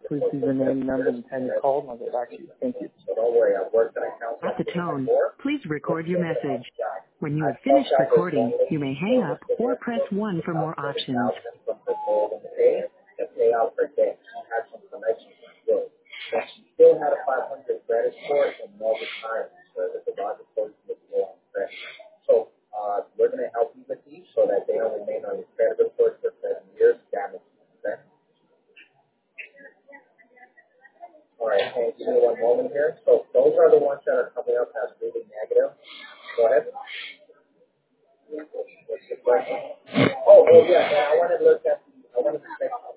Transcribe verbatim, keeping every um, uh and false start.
Please leave your name, number, and time you called, and I'll get back to you. Thank you. So don't worry, I've worked at accounts At the tone, before. please record your message. When you I have felt finished that was recording, you may hang up or press one for more options. from the goal in the day, the payout per day. She had some connections with Will. But she still had a five hundred credit score and no retirement, so that the dog was low on credit. So uh, we're going to help you with these so that they don't remain on your credit report for seven years. Damage. Okay? All right, and give me one moment here. So those are the ones that are coming up as really negative. Go ahead. What's the question? Oh, oh yeah, and I want to look at, I want to check